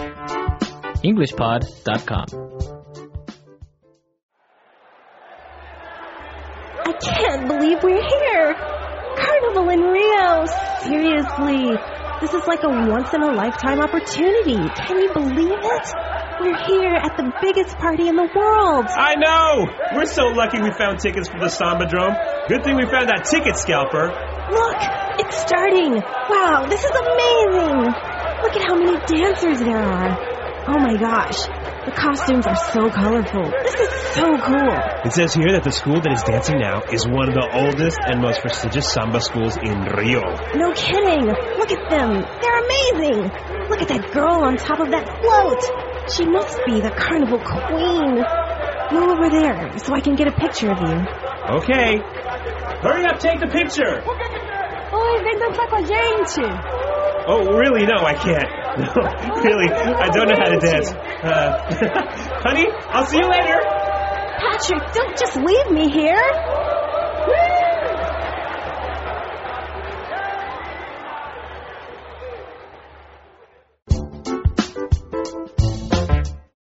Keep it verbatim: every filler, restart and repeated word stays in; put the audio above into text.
English Pod dot com. I can't believe we're here! Carnival in Rio! Seriously, this is like a once-in-a-lifetime opportunity. Can you believe it? We're here at the biggest party in the world. I know! We're so lucky we found tickets for the Sambadrome. Good thing we found that ticket scalper. Look, it's starting. Wow, this is amazing. Look at how many dancers there are. Oh my gosh, the costumes are so colorful. This is so cool. It says here that the school that is dancing now is one of the oldest and most prestigious samba schools in Rio. No kidding. Look at them. They're amazing. Look at that girl on top of that float. She must be the carnival queen. Go over there so I can get a picture of you. Okay. Hurry up, take the picture. Oi, vem dançar com a gente. Oh, really? No, I can't. No, really, I don't know how to dance. Uh, honey, I'll see you later. Patrick, don't just leave me here.